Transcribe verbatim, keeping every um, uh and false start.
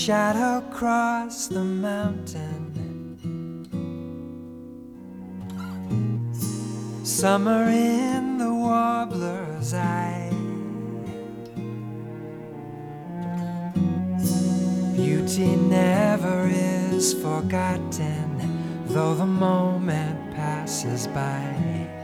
shadow crossed the mountain. Summer in the warbler's eye. Beauty never is forgotten, though the moment passes by.